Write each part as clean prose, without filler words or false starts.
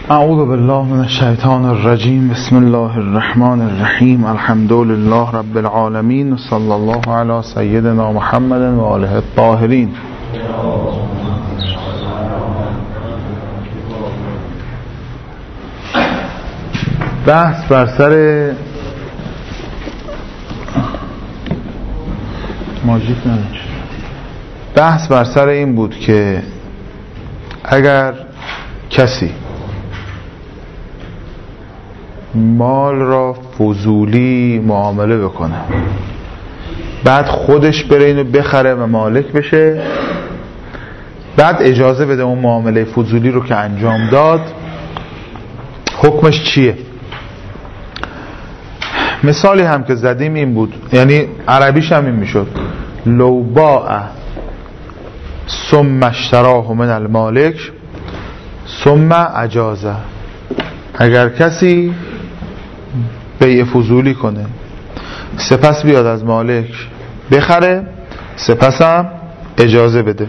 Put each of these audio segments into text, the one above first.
اعوذ بالله من الشیطان الرجیم. بسم الله الرحمن الرحیم. الحمد لله رب العالمین. صلی الله علی سیدنا محمد و آله الطاهرین. بحث بر سر بحث بر سر این بود که اگر کسی مال را فضولی معامله بکنه، بعد خودش بره اینو بخره و مالک بشه، بعد اجازه بده اون معامله فضولی رو که انجام داد، حکمش چیه؟ مثالی هم که زدیم این بود، یعنی عربیش هم این میشد: لو باع ثم اشتراه من المالک ثم اجازه. اگر کسی بیع فضولی کنه، سپس بیاد از مالک بخره، سپس هم اجازه بده.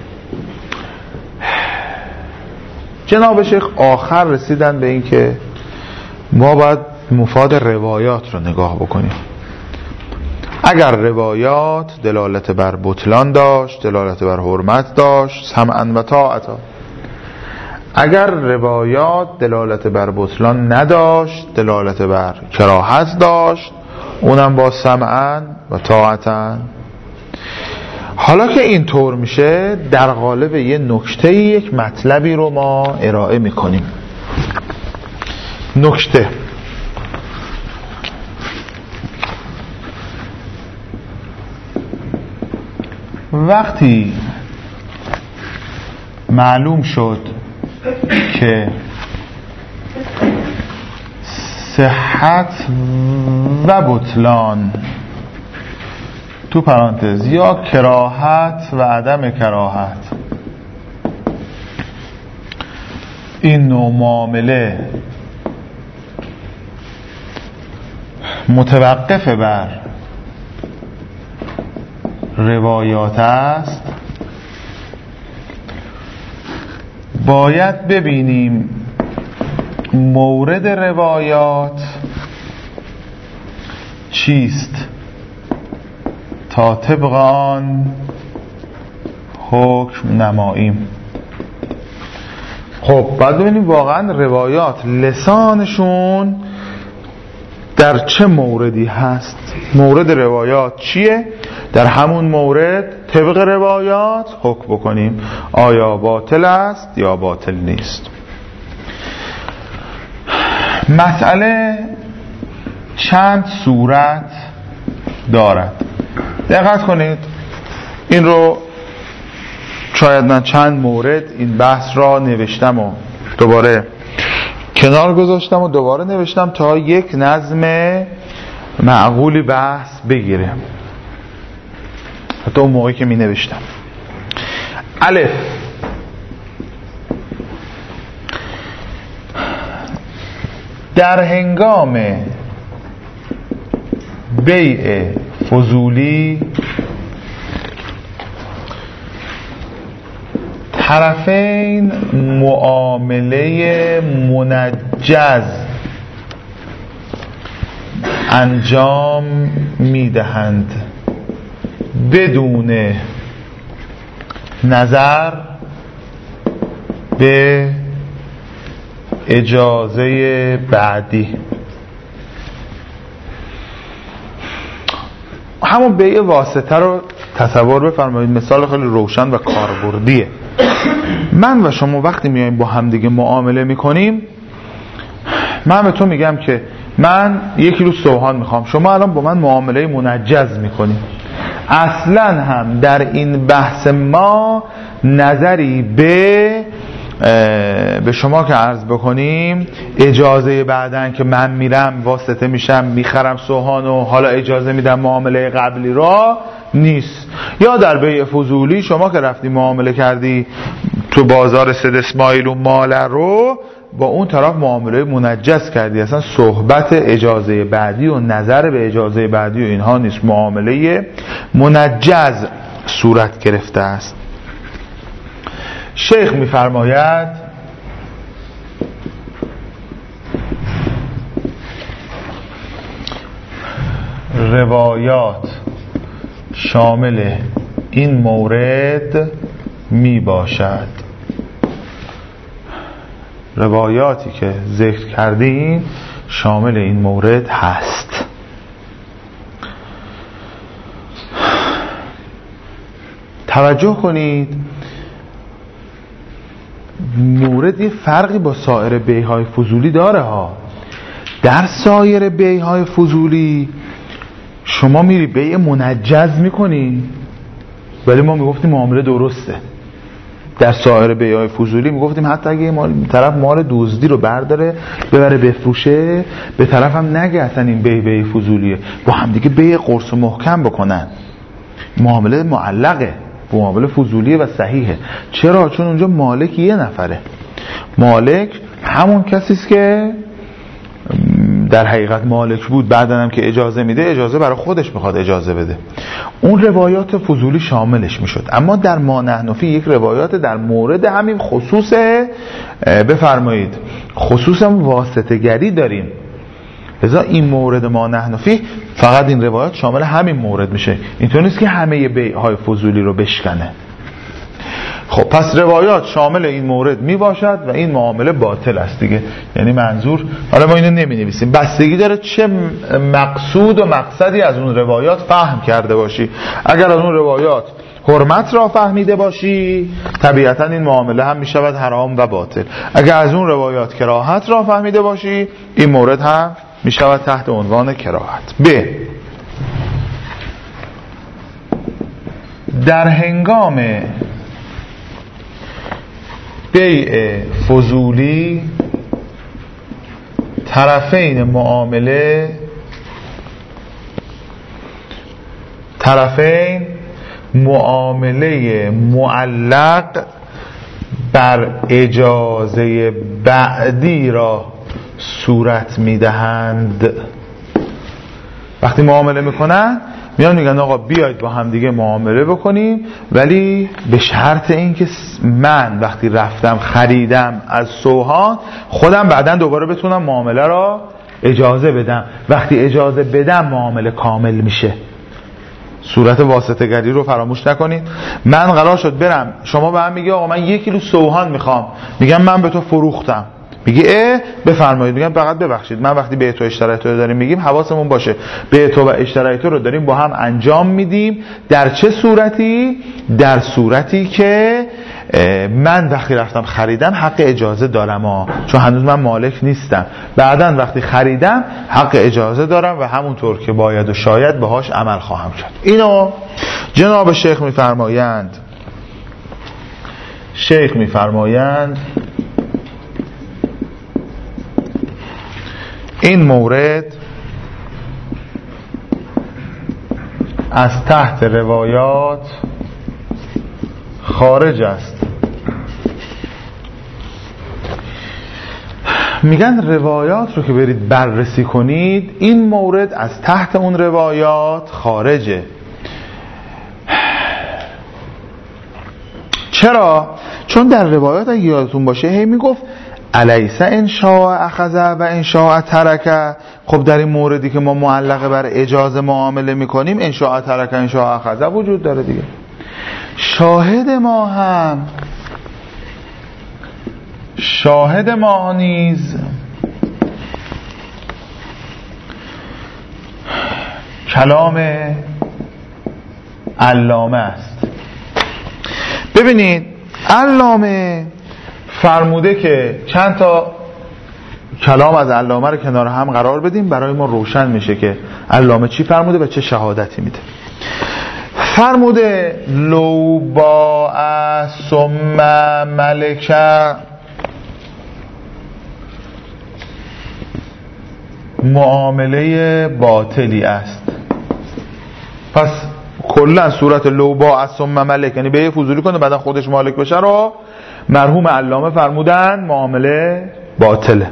جناب شیخ آخر رسیدن به این که ما باید مفاد روایات رو نگاه بکنیم. اگر روایات دلالت بر بطلان داشت، دلالت بر حرمت داشت، سمعا و طاعتا. اگر روایات دلالت بر بطلان نداشت، دلالت بر کراهت داشت، اونم با سمعا و طاعتا. حالا که این طور میشه، در قالب یه نکته یک مطلبی رو ما ارائه میکنیم. نکته: وقتی معلوم شد که صحت و بطلان تو پرانتز یا کراهت و عدم کراهت این نوع معامله متوقف بر روایات است، باید ببینیم مورد روایات چیست تا طبق آن حکم نماییم. خب باید ببینیم واقعا روایات لسانشون در چه موردی هست، مورد روایات چیه، در همون مورد طبق روایات حکم بکنیم آیا باطل است یا باطل نیست. مسئله چند صورت دارد. دقت کنید، این رو شاید من چند مورد این بحث را نوشتم و دوباره کنار گذاشتم و دوباره نوشتم تا یک نظم معقولی بحث بگیره، حتی اون موقعی که می نوشتم. الف: در هنگام بیع فضولی طرفین معامله منجز انجام میدهند بدون نظر به اجازه بعدی. همون بیع واسطه رو تصور بفرمایید، مثال خیلی روشن و کاربردیه. من و شما وقتی میایم با همدیگه معامله میکنیم، من به تو میگم که من 1 کیلو سوهان میخوام، شما الان با من معامله منجز میکنیم. اصلا هم در این بحث ما نظری به شما که عرض بکنیم اجازه بعدن که من میرم واسطه میشم میخرم سوهان و حالا اجازه میدم معامله قبلی را نیست. یا در بیع فضولی شما که رفتی معامله کردی تو بازار سید اسماعیل و مال رو با اون طرف معامله منجز کردی، اصلا صحبت اجازه بعدی و نظر به اجازه بعدی و اینها نیست، معامله منجز صورت گرفته است. شیخ میفرماید روایات شامل این مورد می باشد. روایاتی که ذکر کردیم شامل این مورد هست. توجه کنید، مورد یه فرقی با سایر بیع‌های فضولی داره ها. در سایر بیع‌های فضولی شما میری بیع منجز میکنی، ولی ما میگفتیم معامله درسته. در سایر بیع‌های فضولی میگفتیم حتی اگه طرف مال دزدی رو برداره ببره بفروشه، به طرف هم نگه اصلا این بیع فضولیه، با هم دیگه بیع قرص و محکم بکنن. معامله معلقه، معامله فضولیه و صحیحه. چرا؟ چون اونجا مالک یه نفره. مالک همون کسی است که در حقیقت مالک بود، بعدن هم که اجازه میده، اجازه برای خودش میخواد اجازه بده. اون روایات فضولی شاملش میشد. اما در ما نحن فی یک روایات در مورد همین خصوص، بفرمایید، خصوص واسطه گری داریم. لذا این مورد ما نحن فی فقط این روایات شامل همین مورد میشه. اینطور نیست که همه بیع‌های فضولی رو بشکنه. خب پس روایات شامل این مورد می باشد و این معامله باطل است دیگه. یعنی منظور، حالا ما اینو نمی نویسیم، بستگی داره چه مقصود و مقصدی از اون روایات فهم کرده باشی. اگر از اون روایات حرمت را فهمیده باشی، طبیعتا این معامله هم می شود حرام و باطل. اگر از اون روایات کراهت را فهمیده باشی، این مورد هم می شود تحت عنوان کراهت. در هنگام بیع فضولی طرفین معامله معلق بر اجازه بعدی را صورت میدهند. وقتی معامله میکنن میان میگن آقا بیاید با هم دیگه معامله بکنیم، ولی به شرط اینکه من وقتی رفتم خریدم از سوهان، خودم بعدن دوباره بتونم معامله را اجازه بدم. وقتی اجازه بدم معامله کامل میشه. صورت واسطه گری رو فراموش نکنید. من قرار شد برم، شما به هم میگه آقا من 1 کیلو سوهان میخوام، میگم من به تو فروختم، میگه بفرمایید، میگم فقط ببخشید من وقتی به تو اشترای تو داریم میگیم حواسمون باشه به تو و اشترای تو رو داریم با هم انجام میدیم. در چه صورتی؟ در صورتی که من وقتی رفتم خریدم حق اجازه دارم چون هنوز من مالک نیستم. بعدن وقتی خریدم حق اجازه دارم و همونطور که باید و شاید باهاش عمل خواهم کرد. اینو جناب شیخ میفرمایند این مورد از تحت روایات خارج است. میگن روایات رو که برید بررسی کنید، این مورد از تحت اون روایات خارجه. چرا؟ چون در روایات اگه یادتون باشه هی میگفت الیس ان شاء اخذ و ان شاء ترک. خب در این موردی که ما معلقه بر اجازه معامله میکنیم ان شاء ترک ان شاء اخذ وجود داره دیگه. شاهد ما نیز کلام علامه است. ببینید علامه فرموده که چند تا کلام از علامه رو کنار هم قرار بدیم برای ما روشن میشه که علامه چی فرموده و چه شهادتی میده. فرموده لو باع ثم ملک معامله باطلی است. پس کلا صورت لو باع ثم ملک یعنی به فضولی کنه بعدا خودش مالک بشه رو مرحوم علامه فرمودن معامله باطله.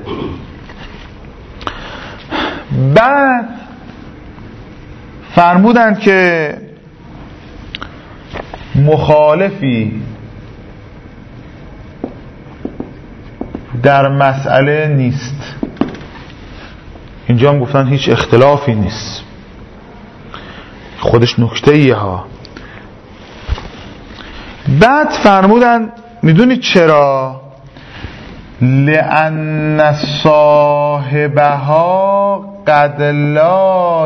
بعد فرمودن که مخالفی در مسئله نیست. اینجا هم گفتن هیچ اختلافی نیست. خودش نکته ایه ها. بعد فرمودن میدونید چرا؟ لأن صاحبها قد لا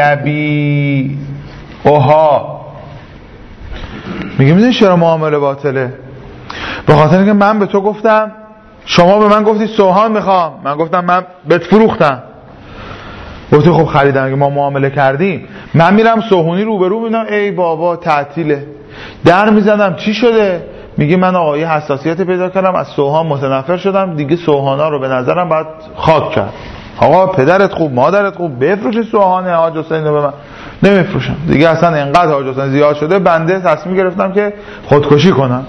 یبیعها. میدونید چرا معامله باطله؟ به خاطر اینکه من به تو گفتم، شما به من گفتی سوهان میخوام، من گفتم من بهت فروختم، گفتی خب خریدم. اگه ما معامله کردیم، من میرم سوهونی روبرو میبینم ای بابا تعطیله، در میزنم چی شده؟ میگه من آقا یه حساسیت پیدا کردم، از سوهان متنفر شدم، دیگه سوهانا رو به نظرم باید خاک کرد. آقا پدرت خوب مادرت خوب بفروش سوهان حاج حسین رو به من. نمیفروشم دیگه، اصلا انقدر حاج حسین زیاد شده بنده تصمیم گرفتم که خودکشی کنم.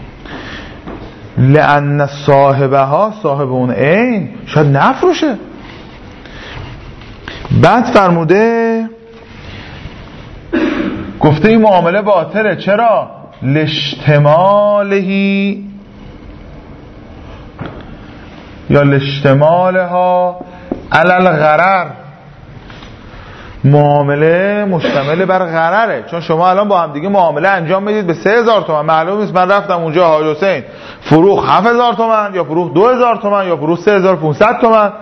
لأن صاحبها، صاحب اون عین شاید نفروشه. بعد فرموده گفته این معامله باطله. چرا؟ لاشتمالهی یا لاشتمالها علی الغرر. معامله مشتمل بر غرره. چون شما الان با هم دیگه معامله انجام میدید به 3000 تومان، معلوم نیست من رفتم اونجا حاج حسین فروخ 7000 تومان یا فروخ 2000 تومان یا فروخ 3500 تومان،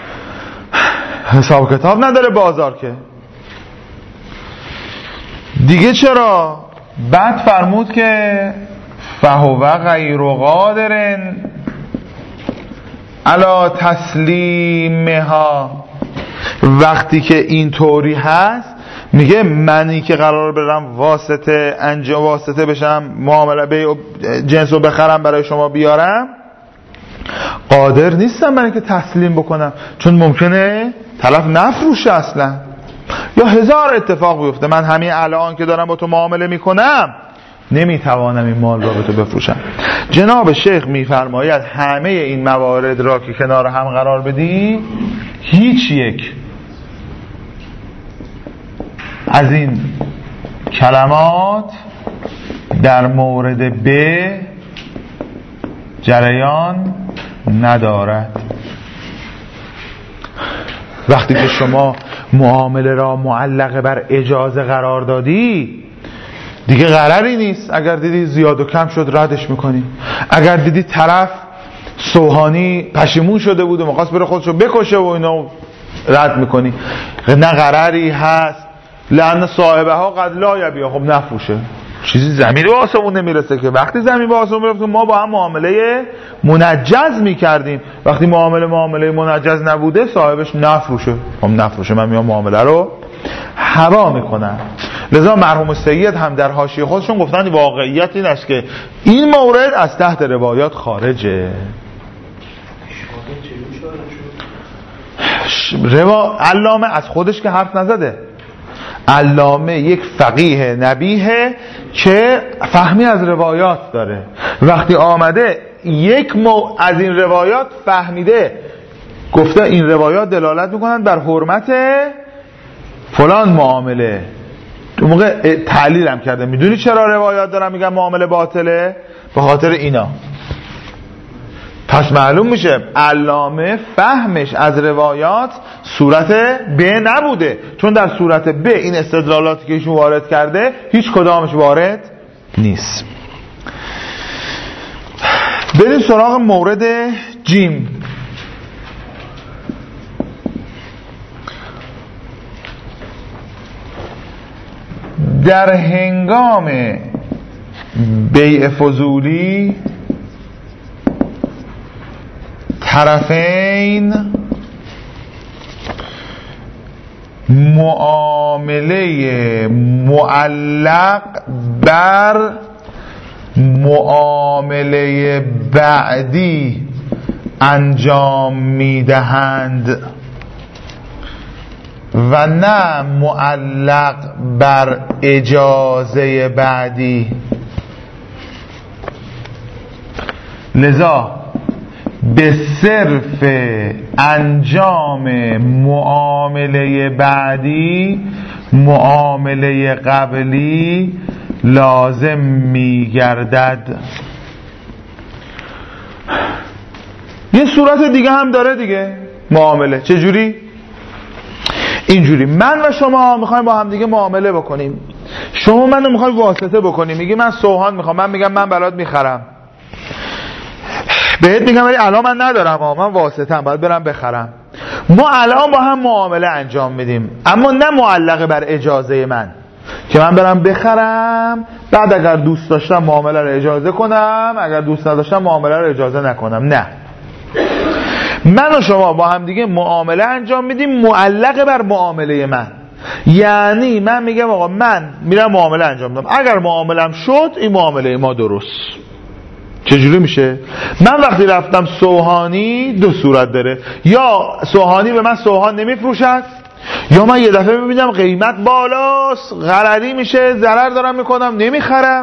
حساب کتاب نداره بازار که دیگه. چرا؟ بعد فرمود که فهو غیر قادر علی تسلیمها. وقتی که این طوری هست، میگه منی که قرار برم واسطه بشم معامله به جنس رو بخرم برای شما بیارم، قادر نیستم برای که تسلیم بکنم، چون ممکنه طرف نفروشه اصلا، یا هزار اتفاق بیفته. من همین الان که دارم با تو معامله میکنم نمیتوانم این مال را به تو بفروشم. جناب شیخ میفرماید همه این موارد را که کنار هم قرار بدی، هیچ یک از این کلمات در مورد ب جریان ندارد. وقتی که شما معامله را معلق بر اجازه قرار دادی، دیگه قراری نیست. اگر دیدی زیاد و کم شد ردش میکنی. اگر دیدی طرف سوهانی پشیمون شده بود و می‌خواست بره خودشو بکشه و اینا، رد میکنی. نه قراری هست. لأن صاحبها قد لا یبیع. خب نفروشه، چیزی زمین به آسمون نمیرسه که. وقتی زمین به آسمون میرفت ما با هم معامله منجز میکردیم. وقتی معامله منجز نبوده، صاحبش نفروشه. خب نفروشه، من میام معامله رو هوا میکنم. لذا مرحوم سید هم در حاشیه خودشون گفتن واقعیت این است که این مورد از تحت روایات خارجه. علامه از خودش که حرف نزده، علامه یک فقیه نبیه که فهمی از روایات داره. وقتی آمده یک از این روایات فهمیده، گفته این روایات دلالت میکنن بر حرمت فلان معامله، اون موقع تعلیل هم کرده. میدونی چرا روایات دارن میگن معامله باطله؟ به خاطر اینا. پس معلوم میشه علامه فهمش از روایات صورت ب نبوده، چون در صورت ب این استدلالاتی که ایشون وارد کرده هیچ کدامش وارد نیست. بریم سراغ مورد جیم. در هنگام بیع فضولی طرفین معامله معلق بر معامله بعدی انجام میدهند و نه معلق بر اجازه بعدی. لذا به صرف انجام معامله بعدی معامله قبلی لازم میگردد. یه صورت دیگه هم داره دیگه معامله. چجوری؟ اینجوری من و شما میخوایم با هم دیگه معامله بکنیم، شما منو میخوای واسطه بکنی، میگی من سوهان میخوام، من میگم من برات میخرم، بهت میگم ولی الان من ندارم، من واسطه‌ام، باید برم بخرم. ما الان با هم معامله انجام میدیم، اما نه معلقه بر اجازه من که من برم بخرم، بعد اگر دوست داشتم معامله رو اجازه کنم، اگر دوست نداشتم معامله رو اجازه نکنم. نه، من و شما با هم دیگه معامله انجام میدیم معلقه بر معامله من. یعنی من میگم آقا من میرم معامله انجام میدم، اگر معاملم شد این معامله ما درست. چجوری میشه؟ من وقتی رفتم سوهانی دو صورت داره، یا سوهانی به من سوهان نمیفروشد، یا من یه دفعه میبینم قیمت بالاست، غلطی میشه، ضرر دارم میکنم، نمیخرم،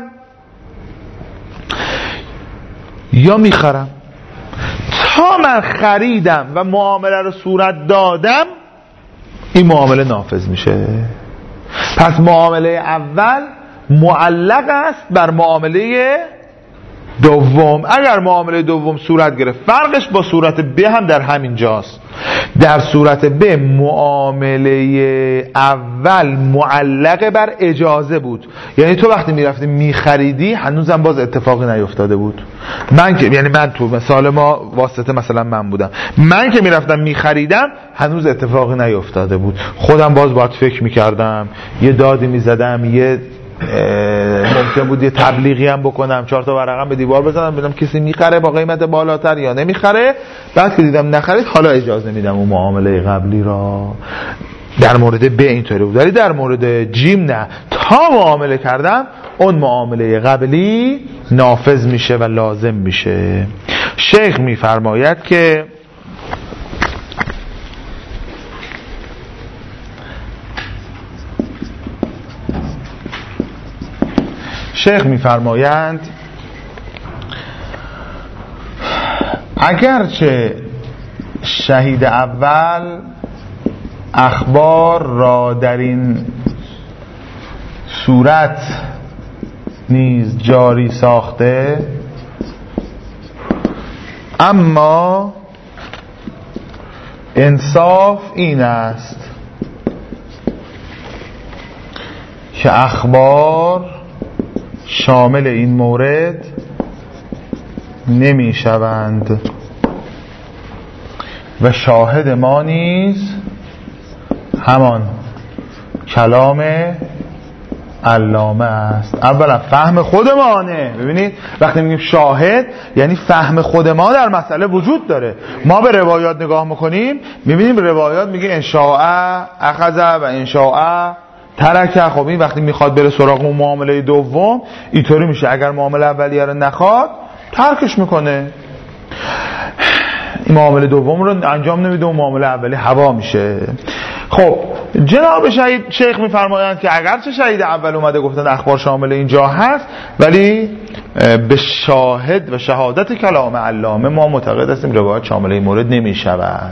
یا میخرم. تا من خریدم و معامله رو صورت دادم این معامله نافذ میشه. پس معامله اول معلق است بر معامله دوم. اگر معامله دوم صورت گرفت، فرقش با صورت ب هم در همین جاست. در صورت ب معامله اول معلق بر اجازه بود، یعنی تو وقتی میرفتی میخریدی هنوزم باز اتفاقی نیفتاده بود. یعنی من تو مثال ما واسطه مثلا من بودم، من که میرفتم میخریدم هنوز اتفاقی نیفتاده بود، خودم باز باید فکر میکردم، یه دادی میزدم، یه ممکن بود یه تبلیغی هم بکنم، 4 تا ورقم به دیوار بزنم ببینم کسی میخره با قیمت بالاتر یا نمیخره. بعد که دیدم نخرید حالا اجازه میدم اون معامله قبلی را. در مورد ب اینطوری بود، ولی در مورد جیم نه، تا معامله کردم اون معامله قبلی نافذ میشه و لازم میشه. شیخ میفرماید که اگرچه شهید اول اخبار را در این صورت نیز جاری ساخته، اما انصاف این است که اخبار شامل این مورد نمی شوند و شاهد ما نیز همان کلام علامه است. اولا فهم خودمانه. ببینید وقتی میگیم شاهد یعنی فهم خود ما در مسئله وجود داره. ما به روایات نگاه میکنیم میبینیم روایات میگه انشاء اخذ و انشاء ترک. خب این وقتی میخواد بره سراغ اون معامله دوم اینطوری میشه، اگر معامله اولیه رو نخواد ترکش میکنه، این معامله دوم رو انجام نمیده، اون معامله اولی هوا میشه. خب جناب شیخ میفرمایند که اگرچه شهید اول اومده گفتن اخبار شامل اینجا هست، ولی به شاهد و شهادت کلام علامه ما معتقد هستیم روایت شامل این مورد نمیشود.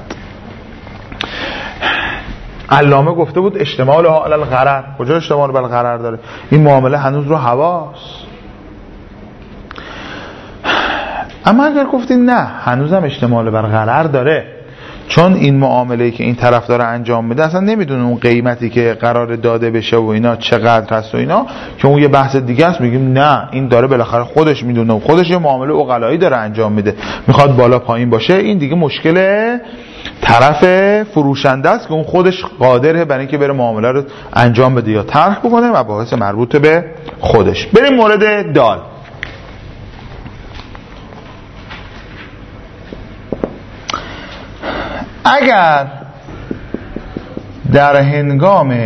علامه گفته بود اشتمال علی الغرر. کجا اشتمال بر الغرر داره؟ این معامله هنوز رو هواست. اما اگر گفتیم نه هنوزم اشتمال بر غرر داره، چون این معامله‌ای که این طرف داره انجام میده اصلا نمیدونه اون قیمتی که قرار داده بشه و اینا چقدر هست و اینا، که اون یه بحث دیگه است. میگیم نه این داره بالاخره خودش میدونه و خودش یه معامله عقلایی داره انجام میده، میخواد بالا پایین باشه. این دیگه مشکل طرف فروشنده است که اون خودش قادره برای اینکه بره معامله رو انجام بده یا ترک بکنه و مباحث مربوط به خودش. بریم مورد دال. اگر در هنگام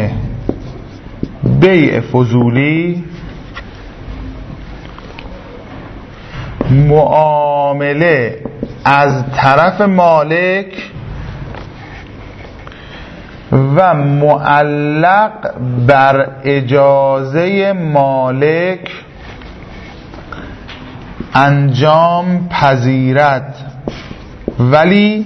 بیع فضولی معامله از طرف مالک و معلق بر اجازه مالک انجام پذیرد، ولی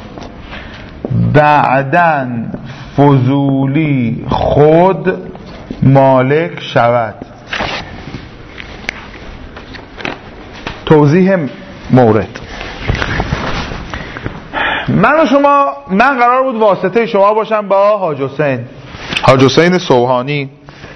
بعدن فضولی خود مالک شود. توضیح مورد. من قرار بود واسطه شما باشم با حاج حسین سوهانی.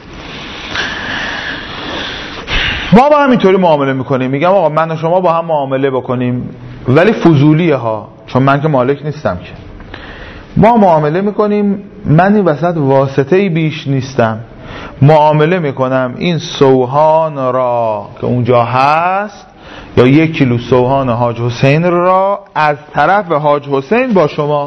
ما با هم اینطوری معامله میکنیم، میگم آقا من و شما با هم معامله بکنیم، ولی فضولیه ها، چون من که مالک نیستم که. ما معامله میکنیم، من این وسط واسطه‌ای بیش نیستم، معامله میکنم این سوهان را که اونجا هست یا 1 کیلو سوهان حاج حسین را از طرف حاج حسین با شما.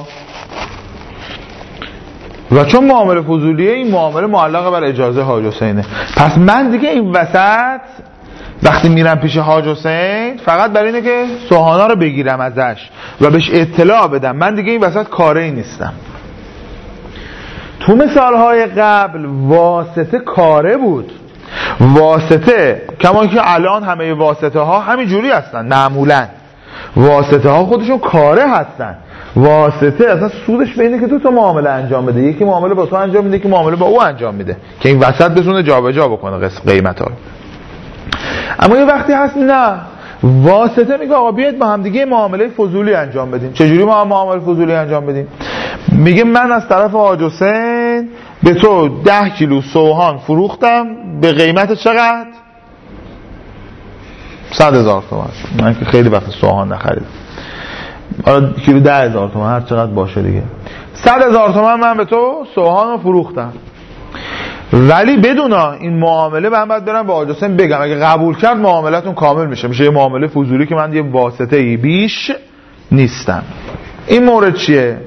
و چون معامله فضولیه، این معامله معلقه بر اجازه حاج حسینه. پس من دیگه این وسط وقتی میرم پیش حاج حسین فقط برای اینه که سوهانا رو بگیرم ازش و بهش اطلاع بدم، من دیگه این وسط کاری نیستم. تو مثالهای قبل واسطه کاره بود. واسطه کما که الان همه واسطه ها همین جوری هستن، معمولا واسطه ها خودشون کاره هستن. واسطه اصلا سودش به اینه که تو معامله انجام بده، یکی معامله با تو انجام میده، یکی معامله با او انجام میده که این وسط بتونه جابجا بکنه قیمتا رو. اما یه وقتی هست نه، واسطه میگه آقا بیاید با هم دیگه معامله فضولی انجام بدیم. چجوری ما معامله فضولی انجام بدیم؟ میگه من از طرف حاج حسین به تو 10 کیلو سوهان فروختم به قیمت چقدر؟ 100,000 تومان. من که خیلی وقت سوهان نخریدم، کیلو 10,000 تومان، هر چقدر باشه دیگه. 100,000 تومان من به تو سوهان رو فروختم، ولی بدون این معامله من باید برم به حاج حسین بگم، اگه قبول کرد معاملتون کامل میشه یه معامله فضولی که من یه واسطه ای بیش نیستم. این مورد چیه؟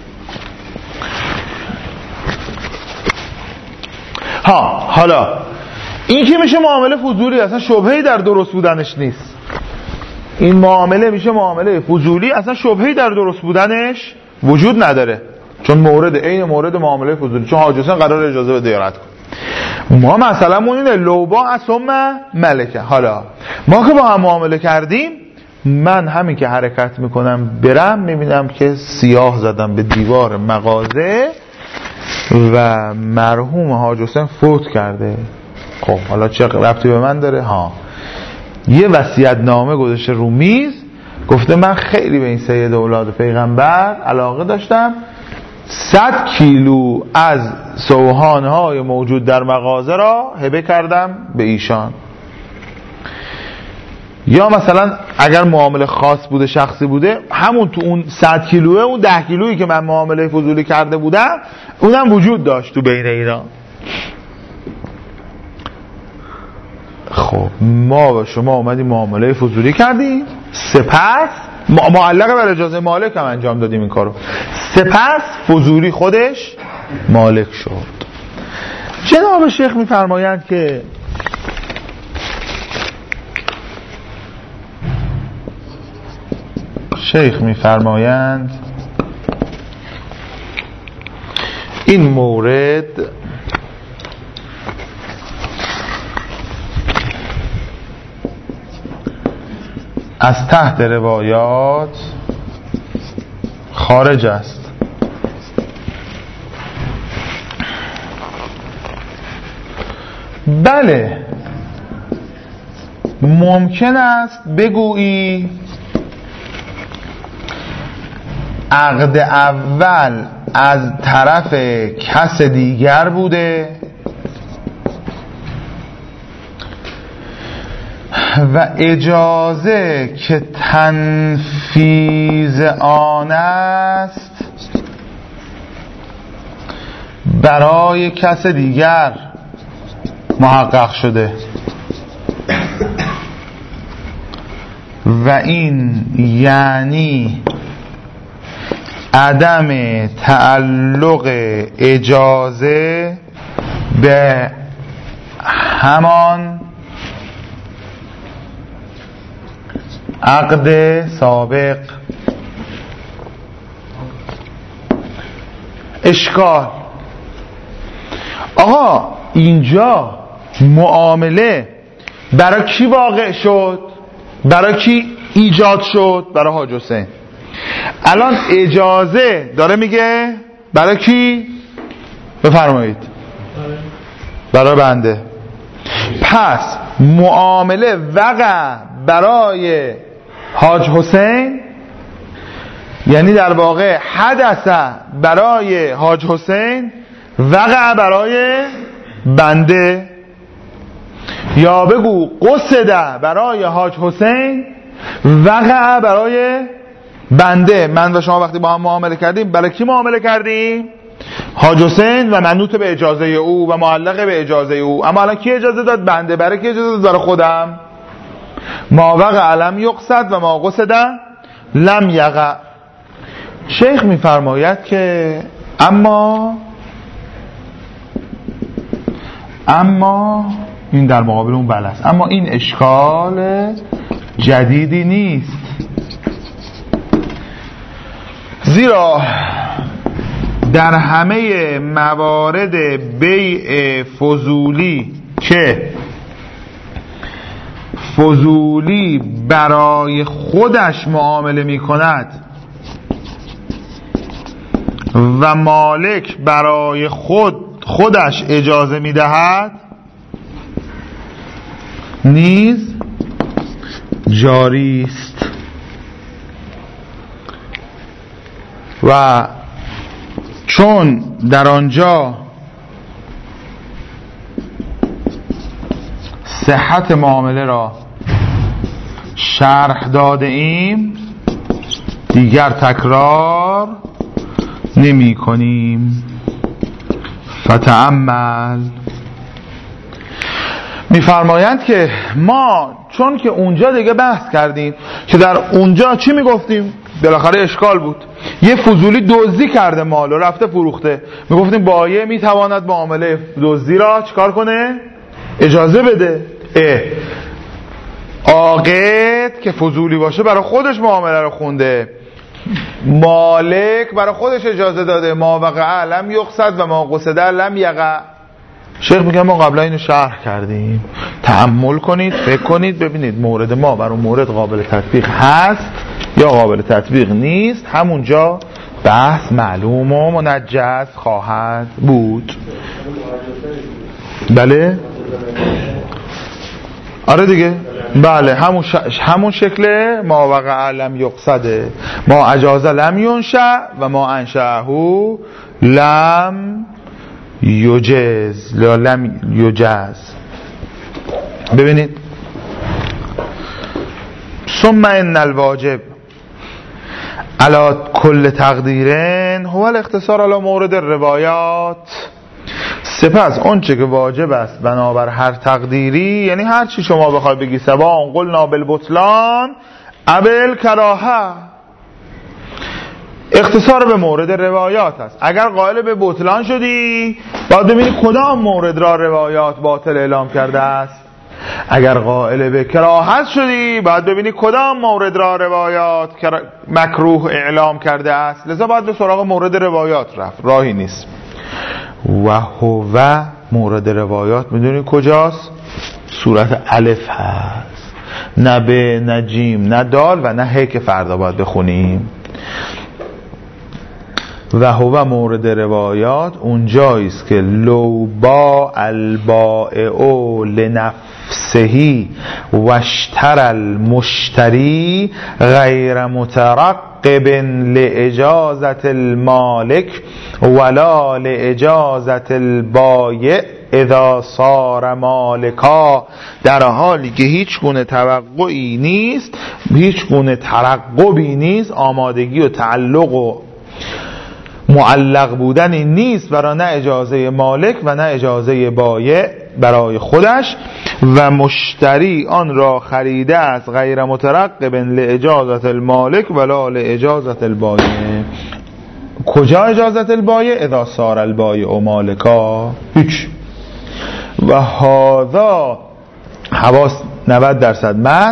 حالا این که میشه معامله فضولی، اصلا شبهه‌ای در درست بودنش نیست. این معامله میشه معامله فضولی، اصلا شبهه‌ای در درست بودنش وجود نداره، چون عین مورد معامله فضولی، چون حاج حسین قرار اجازه بده دیارت کن. ما مثلا اینه لوبا اسم ملکه. حالا ما که با هم معامله کردیم، من همین که حرکت میکنم برم میبینم که سیاه زدم به دیوار مغازه و مرحوم حاج حسین فوت کرده. خب حالا چه ربطی به من داره؟ یه وصیت‌نامه گذاشته رو میز، گفته من خیلی به این سید اولاد پیغمبر علاقه داشتم، 100 کیلو از سوهان‌های موجود در مغازه را هبه کردم به ایشان. یا مثلا اگر معامله خاص بوده، شخصی بوده، همون تو اون 100 کیلوه، اون 10 کیلویی که من معامله فضولی کرده بودم اونم وجود داشت تو بین اینا. خب ما و شما اومدیم معامله فضولی کردیم، سپس معلقه بر اجازه مالک هم انجام دادیم این کارو، سپس فضولی خودش مالک شد. جناب شیخ میفرمایند که این مورد از تحت روایات خارج است. بله ممکن است بگویی عقد اول از طرف کس دیگر بوده و اجازه که تنفیذ آن است برای کس دیگر محقق شده و این یعنی عدم تعلق اجازه به همان عقد سابق. اشکال آقا اینجا معامله برای کی واقع شد؟ برای کی ایجاد شد؟ برای حاج حسین. الان اجازه داره میگه برای کی؟ بفرمایید. برای بنده. پس معامله وقع برای حاج حسین، یعنی در واقع حدث برای حاج حسین وقع برای بنده، یا بگو قصد برای حاج حسین وقع برای بنده. من و شما وقتی با هم معامله کردیم برای کی معامله کردیم؟ حاج حسین و منوط به اجازه او و معلق به اجازه او. اما الان کی اجازه داد؟ بنده. برای کی اجازه داد؟ برای خودم. ما وقع لم یقصد و ما قصد لم یقع. شیخ میفرماید که اما این در مقابل اون بله است، اما این اشکال جدیدی نیست، زیرا در همه موارد بیع فضولی که فضولی برای خودش معامله می کند و مالک برای خودش اجازه می دهد نیز جاری است. و چون در آنجا صحت معامله را شرح داده ایم دیگر تکرار نمی کنیم. فتأمل. میفرمایند که ما چون که اونجا دیگه بحث کردیم که در اونجا چی میگفتیم؟ بالاخره اشکال بود. یه فضولی دزدی کرده مال و رفته فروخته، میگفتیم بایع میتواند معامله دزدی را چیکار کنه؟ اجازه بده. عاقد که فضولی باشه برای خودش معامله رو خونده، مالک برای خودش اجازه داده. ما وقع لم یقصد و ما قصد لم یقع. شیخ میگه ما قبلا اینو شرح کردیم، تأمل کنید، فکر کنید، ببینید مورد ما برای مورد قابل تطبیق هست یا قابل تطبیق نیست. همونجا بحث معلوم و منجز خواهد بود. بله آره دیگه، بله همون شکل ما وقع لم یقصده، ما اجازه لم ینشأ و ما انشأه لم یجز لم یجز. ببینید ثم ان الواجب علی کل تقدیرن هو الاختصار علی مورد الروایات. سپس اون چه که واجب است بنابر هر تقدیری، یعنی هر چی شما بخوای بگی سواء قلنا بالبطلان ابل کراهه، اختصار به مورد روایات است. اگر قائل به بطلان شدی باید ببینی کدام مورد را روایات باطل اعلام کرده است. اگر قائل به کراهت شدی باید ببینی کدام مورد را روایات مکروه اعلام کرده است. لذا باید به سراغ مورد روایات رفت، راهی نیست. و هو مورد روایات میدونی کجاست؟ صورت الف هست، نه به، نه جیم، نه دال و نه ه که فردا باید بخونیم. و هو مورد روایات اونجاییست که لو با البائع لنفسه و اشترى المشتری غیر مترقب لاجازة المالک ولا لاجازة البایع اذا صار مالکا، در حالی که هیچ گونه توقعی نیست، هیچ گونه ترقبی نیست، آمادگی و تعلق و معلق بودنی نیست برای نه اجازه مالک و نه اجازه بایع برای خودش، و مشتری آن را خریده است غیر مترقب لاجازة المالک ولا لاجازة البایع. کجا اجازت البایع؟ اذا صار البایع مالکا. هیچ. و هذا حواس 90% متن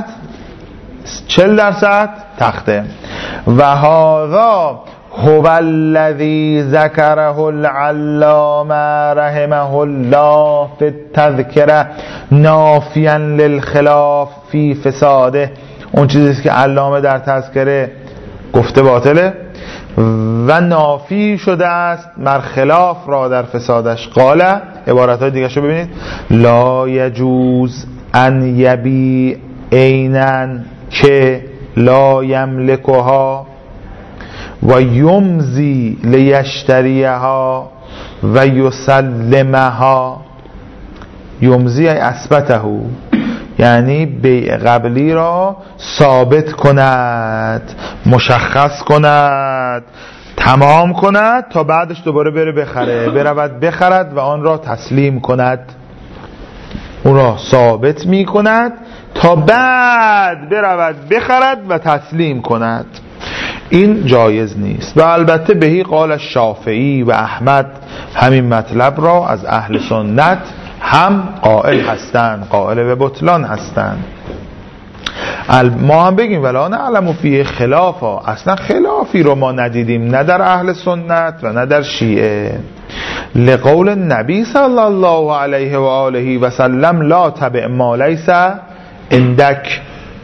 40% تخته. و هذا هو الذي ذكره العلامة رحمه الله في التذكرة نافيا للخلاف في فساده. اون چیزی که علامه در تذکره گفته باطله و نافی شده است مر خلاف را در فسادش. قاله، عبارتهای دیگه شو ببینید، لا یجوز ان یبی عینا که لا یملکها و یمزی لیشتریها و یسلمها. یمزی ای اثبته، یعنی بیع قبلی را ثابت کند، مشخص کند، تمام کند تا بعدش دوباره بره بخره، برود بخرد و آن را تسلیم کند. اون را ثابت می کند تا بعد برود بخرد و تسلیم کند. این جایز نیست. و البته بهی قال شافعی و احمد همین مطلب را از اهل سنت هم قائل هستند، قائل به بطلان هستند. ما هم بگیم ولا نعلم فیه خلافا، اصلا خلافی رو ما ندیدیم، نه در اهل سنت و نه در شیعه. لقول النبی صلی الله علیه و آله و سلم لا تبع ما لیس عندک،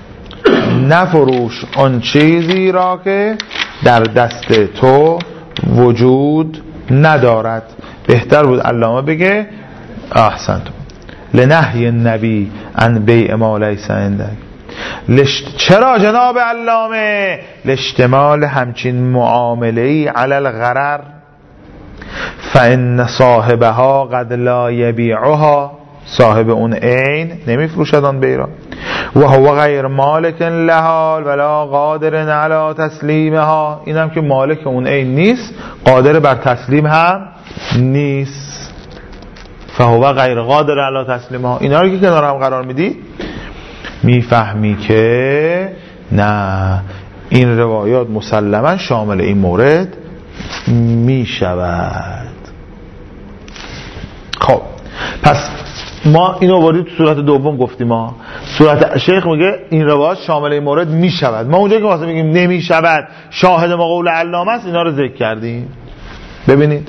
نفروش آن چیزی را که در دست تو وجود ندارد. بهتر بود علامه بگه احسنت لنهی النبی عن بیع ما لیس عندک. چرا جناب علامه؟ لاشتمال همچین معامله‌ای علی الغرر، فان صاحبها قد لا یبیعها، صاحب اون عین نمیفروشد آن بیع را، و هو غیر مالک لها ولا قادر علی تسلیمها، اینم که مالک اون عین نیست، قادر بر تسلیم هم نیست. فهو غیر قادر علی تسلیمها. اینا رو که کنار هم قرار میدی میفهمی که نه، این روایات مسلما شامل این مورد میشود. خب پس ما اینو آوردیم تو صورت دوم گفتیم، ما صورت شیخ میگه این روایات شامل این مورد میشود، ما اونجا که واسه میگیم نمیشود شاهد ما قول علامه است، اینا رو ذکر کردیم. ببینید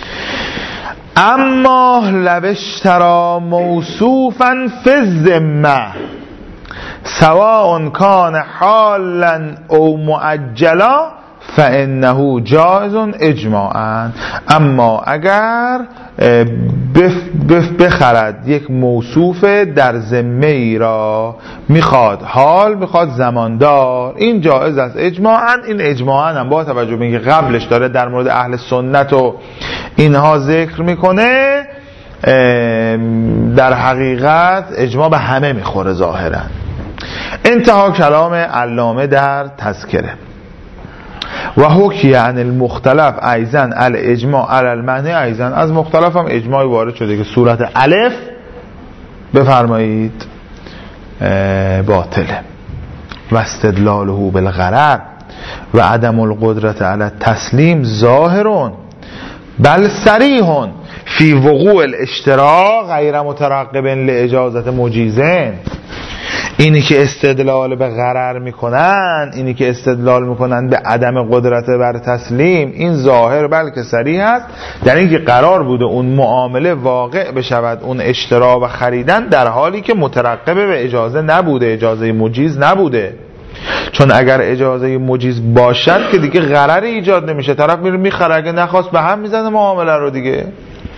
اما لوشترا موصوفا فی الذمه سواء کان حالا او معجلا فانه جائز اجماعا. اما اگر بخرد یک موصوف در ذمه ای را، میخواد حال، میخواد زماندار، این جائز است اجماعا. این اجماعا هم با توجه به اینکه قبلش داره در مورد اهل سنت و اینها ذکر میکنه، در حقیقت اجماع به همه میخوره ظاهرا. انتها کلام علامه در تذکره. و حکی عن المختلف ایضا الاجماع علی المعنی ایضا، از مختلف هم اجماعی وارد شده که صورت الف بفرمایید باطله. و استدلاله بالغرر و عدم القدرت علی التسلیم ظاهرون بل صریح فی وقوع الاشتراء غیر مترقب لاجازت مجیزین. اینی که استدلال به غرر میکنن، اینی که استدلال میکنن به عدم قدرت بر تسلیم، این ظاهر بلکه صریح است در اینکه قرار بوده اون معامله واقع بشود، اون اشترا و خریدن، در حالی که مترقب به اجازه نبوده، اجازه مجیز نبوده. چون اگر اجازه مجیز باشد که دیگه غرری ایجاد نمیشه، طرف میره میخره، اگه نخواست به هم میزنه معامله رو دیگه.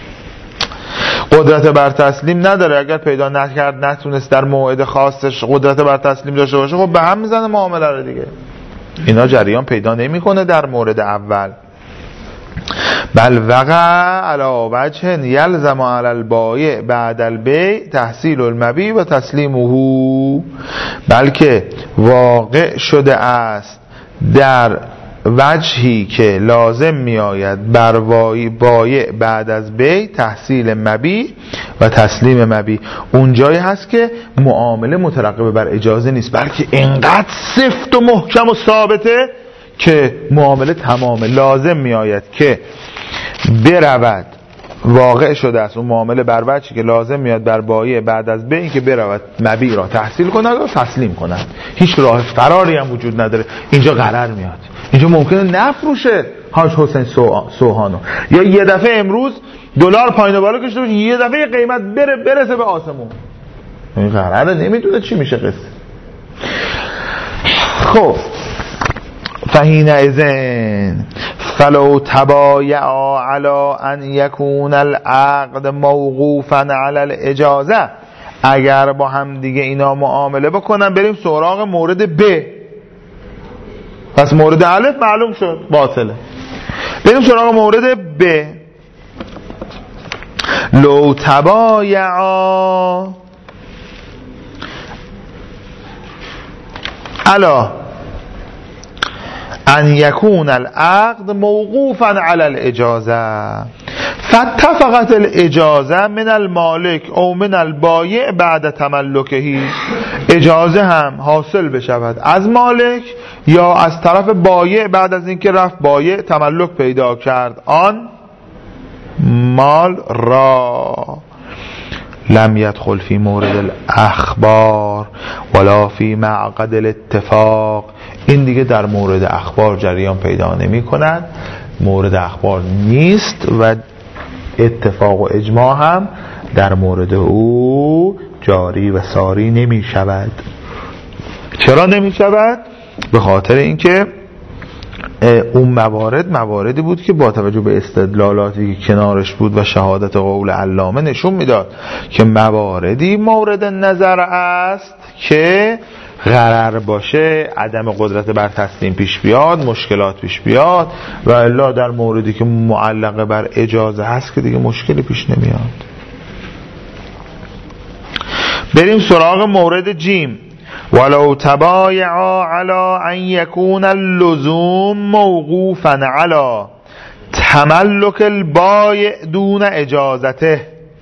قدرت بر تسلیم نداره، اگر پیدا نکرد، نتونست در موعد خاصش قدرت بر تسلیم داشته باشه، خب به هم میزنه معامله رو دیگه. اینا جریان پیدا نمیکنه در مورد اول. بل وقع علی وجه یلزم علی البایع بعد البیع تحصیل المبیع و تسلیمه، بلکه واقع شده است در وجهی که لازم می آید بر بایع بعد از بیع تحصیل مبیع و تسلیم مبیع. اونجایی هست که معامله مترقب بر اجازه نیست، بلکه اینقدر سفت و محکم و ثابته که معامله تمامه. لازم می آید که برود، واقع شده است اون معامله بر وجهی که لازم میاد بر بایع بعد از بیع که برود مبیع را تحصیل کند و تسلیم کند. هیچ راه فراری هم وجود نداره. اینجا غرر میاد، اینجا ممکنه نفروشه حاج حسین سوهانو، یا یه دفعه امروز دلار پایین و بالا کشیده باشه، یه دفعه قیمت برسه به آسمون. این غرره، نمیدونه چی میشه قصه. خب فهین اذن فلو تبایعا علی ان یکون العقد موقوفا علی الاجازه، اگر با هم دیگه اینا معامله بکنن، بریم سراغ مورد ب. پس مورد الف معلوم شد باطله. بریم سراغ مورد ب. لو تبایعا الا ان یکون العقد موقوفا علی الاجازه فاتفقت الاجازه من المالک او من البایع بعد تملکه، اجازه هم حاصل بشود از مالک یا از طرف بایع بعد از اینکه رفت بایع تملک پیدا کرد آن مال را. لم يدخل في مورد الاخبار ولا في معقد الاتفاق، این دیگه در مورد اخبار جریان پیدا نمی کند، مورد اخبار نیست و اتفاق و اجماع هم در مورد او جاری و ساری نمی شود. چرا نمی شود؟ به خاطر اینکه اون مواردی بود که با توجه به استدلالاتی که کنارش بود و شهادت قول علامه نشون میداد که مواردی مورد نظر است که غرر باشه، عدم قدرت بر تسلیم پیش بیاد، مشکلات پیش بیاد، و الا در موردی که معلقه بر اجازه هست که دیگه مشکلی پیش نمیاد. بریم سراغ مورد جیم. ولو تبایعا علی ان یکون اللزوم موقوفا علی تملک البایع دون اجازته،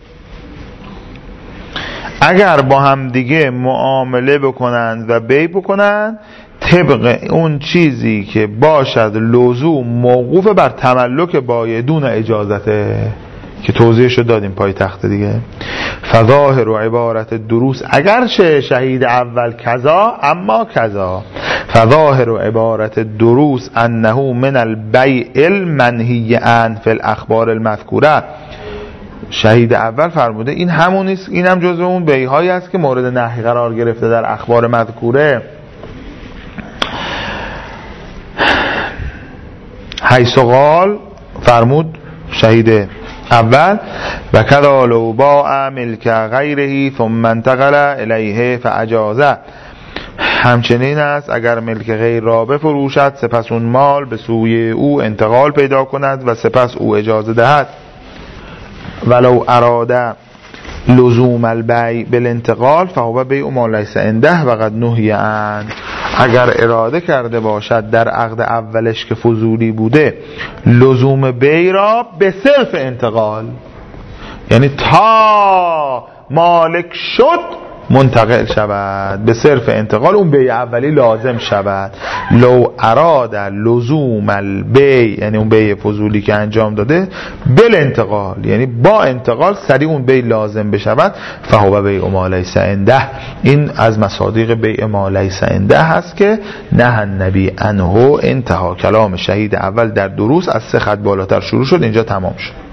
اگر با هم دیگه معامله بکنند و بیع بکنند طبق اون چیزی که باشد لزوم موقوف بر تملک بایع دون اجازته که توضیحشو دادیم پای تخت دیگه. فظاهر و عبارت دروس اگرچه شهید اول کذا اما کذا، فظاهر و عبارت دروس انه من البیع المنهی عنه فی الاخبار المذکوره، شهید اول فرموده این همون نیست، این هم جزو اون بیع‌هایی است که مورد نهی قرار گرفته در اخبار مذکوره. حیث قال فرمود شهید اول و کذا لو باع ملک غیره ثم انتقل الیه فاجازه، همچنین است اگر ملک غیر را بفروشد سپس اون مال به سوی او انتقال پیدا کند و سپس او اجازه دهد. ولو اراده لزوم البیع بالانتقال فهو بیع ما لیس عنده و قد نهی عنه، اگر اراده کرده باشد در عقد اولش که فضولی بوده لزوم بیع را به صرف انتقال، یعنی تا مالک شد منتقل شود، به صرف انتقال اون بیع اولی لازم شود. لو اراد لزوم البیع یعنی اون بیع فضولی که انجام داده بل انتقال یعنی با انتقال سریع اون بیع لازم بشود، فهو بیع ما لیس عنده، این از مصادیق بیع ما لیس عنده هست که نه النبی عنه. انتها کلام شهید اول در دروس از 3 خط بالاتر شروع شد، اینجا تمام شد.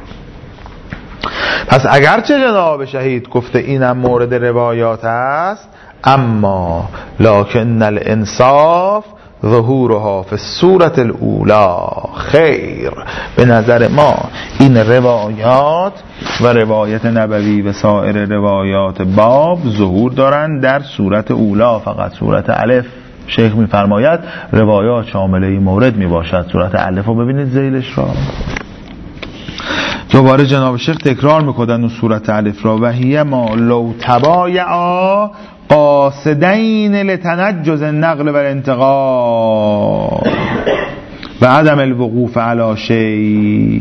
پس اگرچه جناب شهید گفته اینم مورد روایات است، اما لکن الانصاف ظهورها فی الصورت الاولا خیر، به نظر ما این روایات و روایت نبوی و سایر روایات باب ظهور دارند در صورت اولا، فقط صورت الف. شیخ میفرماید روایات شامل این مورد میباشد. صورت الف رو ببینید ذیلش را دوباره جناب شیخ تکرار میکنن اون صورت الف را. و هی ما لو تبایعا قاصدین لتنجز النقل و الانتقال و عدم الوقوف علی شیء،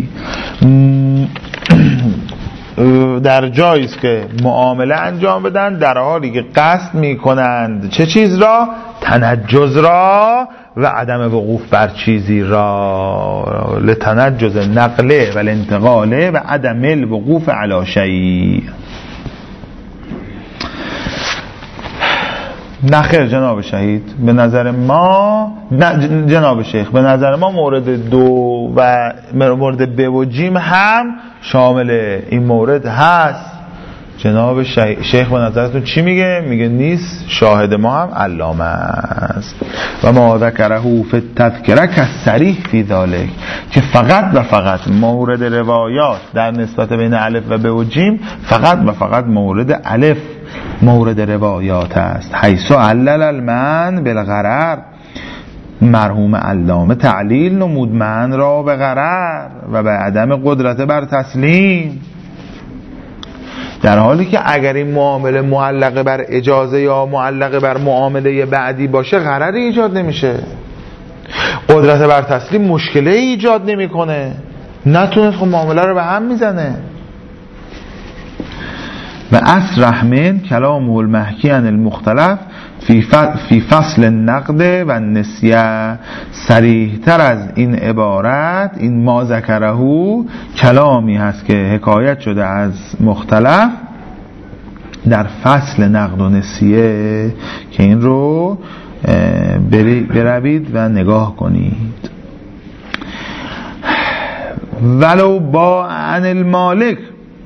در جایی است که معامله انجام بدن در حالی که قصد میکنند چه چیز را؟ تنجز را و عدم وقوف بر چیزی را. لتنجز النقل و الانتقال و عدم الوقوف علی شیء. نخیر جناب شهید، به نظر ما جناب شیخ به نظر ما مورد 2 و مورد ب و جیم هم شامل این مورد هست. جناب شیخ به نظرتون چی میگه؟ میگه نیست، شاهد ما هم علامه است. و ما ذکره فی التذکره کالصریح فی ذلک، که فقط و فقط مورد روایات در نسبت بین الف و ب و جیم فقط و فقط مورد الف مورد روایات است. حیث علل المن بالغرر، مرحوم علامه تعلیل نمود من را به غرر و به عدم قدرت بر تسلیم، در حالی که اگر این معامله معلقه بر اجازه یا معلقه بر معامله بعدی باشه غرری ایجاد نمیشه، قدرت بر تسلیم مشکلی ایجاد نمیکنه، نتونست خب معامله رو به هم میزنه. و اصرح من کلام المحکی عن المختلف فی فصل النقد و نسیه، صریح تر از این عبارت این ما ذکره کلامی هست که حکایت شده از مختلف در فصل نقد و نسیه که این رو بروید و نگاه کنید. ولو با عن المالک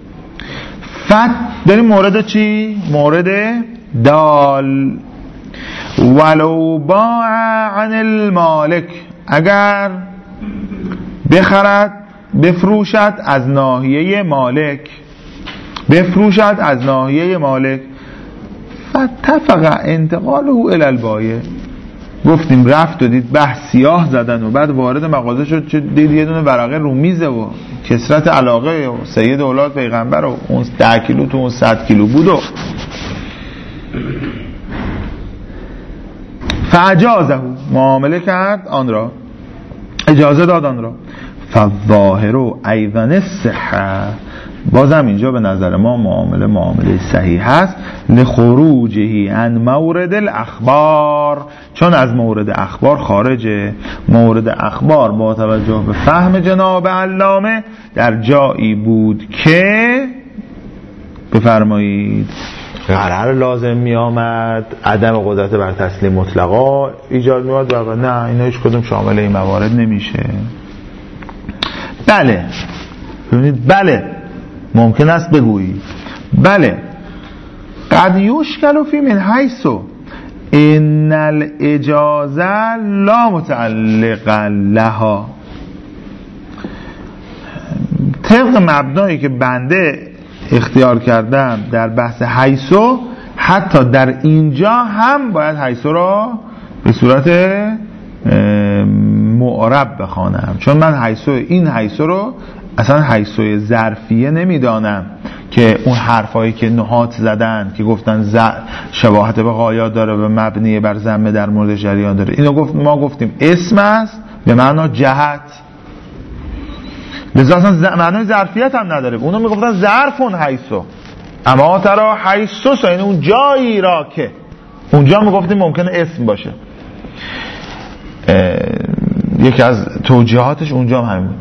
داریم مورد چی؟ مورد دال. ولو باع عن المالک، اگر بفروشد از ناحیه مالک، بفروشد از ناحیه مالک، فتفق انتقاله الی البایع. گفتیم رفت و دید بحث سیاه زدن و بعد وارد مغازه شد دید یه دونه ورقه رو میزه و کثرت علاقه و سید اولاد پیغمبر و اون 10 کیلو تو اون 100 کیلو بود و فاجازه معامله کرد آن را، اجازه داد آن را. فالظاهر ایضا الصحه، بازم اینجا به نظر ما معامله صحیح هست. لخروجه عن مورد الاخبار، چون از مورد اخبار خارجه. مورد اخبار با توجه به فهم جناب علامه در جایی بود که بفرمایید غرر لازم می آمد، عدم قدرت بر تسلیم مطلقا ایجاد می آمد و نه اینا هیچ کدوم شامل این موارد نمیشه. بله ببینید، بله ممکن است بگویی بله قد یشکل فی من حیث ان الاجازه لا متعلق لها، طبق مبنایی که بنده اختیار کردم در بحث حیثو، حتی در اینجا هم باید حیثو را به صورت معرب بخوانم، چون من این حیثو رو اصلا حیثوی ظرفیه نمیدانم که اون حرفایی که نحات زدن که گفتن شباهت به غایات داره و مبنی بر ضمه در مورد جریان داره، اینو ما گفتیم اسم است به معنا جهت، لذا اصلا معنای ظرفیت هم نداره. اونو میگفتن ظرفون حیثو، اما ترا حیثو یعنی اون جایی را که، اونجا میگفتیم ممکنه اسم باشه. یکی از توجیهاتش اونجا هم همین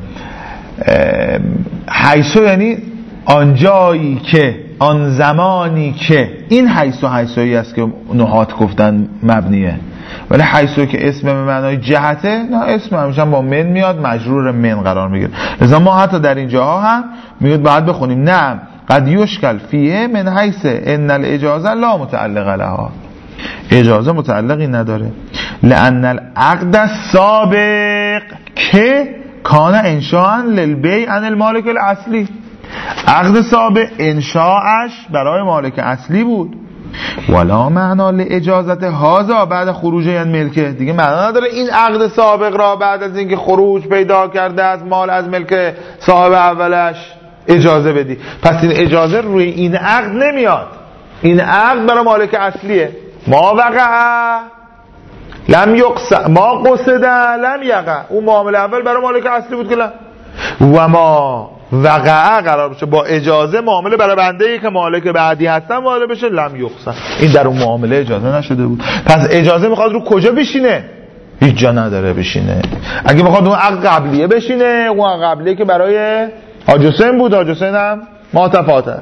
حیثو یعنی آن جایی که، آن زمانی که. این حیثویی است که نحات گفتن مبنیه، ولی حیثو که اسم به معنای جهته، نه اسم همیشه با من میاد مجرور من قرار میگیره. لذا ما حتی در این جاها هم میگه باید بخونیم نه قد یشکل فیه من حیث ان الاجازه لا متعلق لها، اجازه متعلقی نداره. لان العقد السابق که کان انشاء للبیع عن المالک الاصلی، عقد سابق انشاءش برای مالک اصلی بود. ولا معنا لاجازت هذا بعد خروج این ملکه، دیگه معنا نداره این عقد سابق را بعد از اینکه خروج پیدا کرده از مال از ملک صاحب اولش اجازه بدی. پس این اجازه روی این عقد نمیاد، این عقد برای مالک اصلیه. ما وقع لم یقصد، ما قصد لم یقع، اون معامله اول برای مالک اصلی بود که لم، و ما وقع قرار بشه با اجازه معامله برای بنده‌ای که مالک بعدی هستن وارد بشه، لم یقصد، این در اون معامله اجازه نشده بود. پس اجازه میخواد رو کجا بشینه؟ هیچ جا نداره بشینه. اگه میخواد اون عقد قبلیه بشینه، اون عقد قبلیه که برای حاج حسین بود، حاج حسین هم ماتفاته.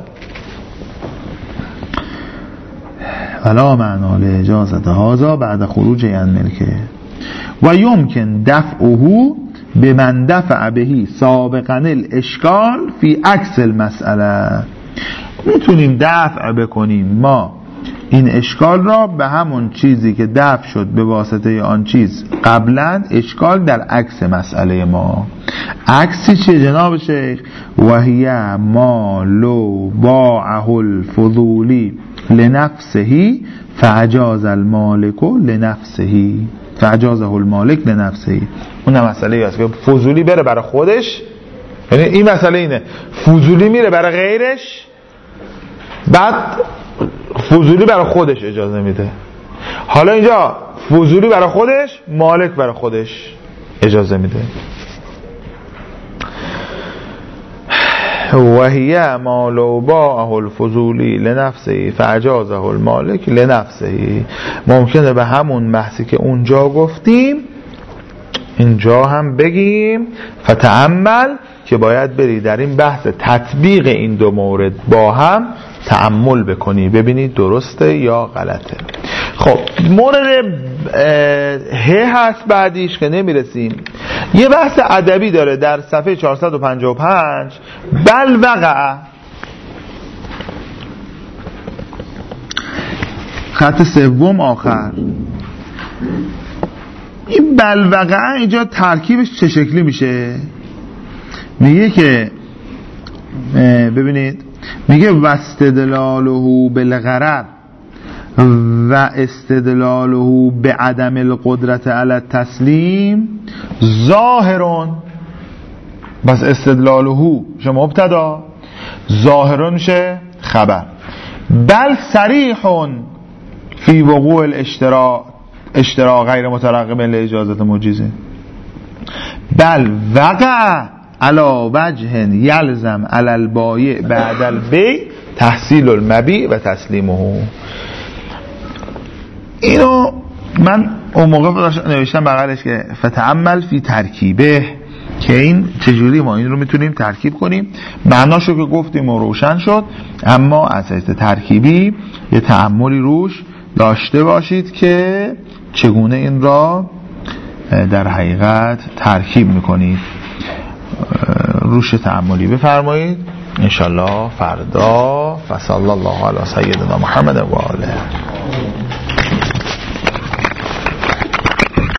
ولا معنا لاجازت هذا بعد خروج این ملکه و یمکن دفعه به من دفع بهی سابقا الاشکال فی عکس المسئله، میتونیم دفع بکنیم ما این اشکال را به همون چیزی که دفع شد به واسطه آن چیز قبلا، اشکال در عکس مسئله ما. عکسی چه جناب شیخ؟ وهی ما لو باعه الفضولی لنفسه فاجاز المالک لنفسه فاجازه المالک لنفسه. اون مسئله ای است که فضولی بره برای خودش، یعنی این مسئله اینه فضولی میره برای غیرش، بعد فضولی برای خودش اجازه میده. حالا اینجا فضولی برای خودش، مالک برای خودش اجازه میده. وهیه ما لو باعه الفضولی لنفسه فاجازه المالک لنفسه. ممکنه به همون بحثی که اونجا گفتیم اینجا هم بگیم فتأمل، که باید بری در این بحث تطبیق این دو مورد با هم تأمل بکنی ببینید درسته یا غلطه. خب مورد هست بعدیش که نمیرسیم، یه بحث ادبی داره در صفحه 455. بل وقع، خط سوم آخر. این بل وقع اینجا ترکیبش چه شکلی میشه؟ میگه که ببینید، میگه واستدلاله بالغرر و استدلاله بعدم القدرت علی التسلیم ظاهرون. بس استدلاله شما مبتدا، ظاهرون میشه خبر. بل صریحون فی وقوع الاشتراء غیر مترقب لاجازه مجیزه. بل وقع علی وجه یلزم علی البایع بعد البیع تحصیل المبیع و تسلیمه. اینو من اون موقع نوشتم بغلش که فتأمل فی ترکیبه، که این چجوری ما این رو میتونیم ترکیب کنیم. معناشو که گفتیم و روشن شد، اما از حیث ترکیبی یه تأملی روش داشته باشید که چگونه این را در حقیقت ترکیب میکنید. روش تأملی بفرمایید انشالله فردا. فصلی الله علی سیدنا محمد و آله.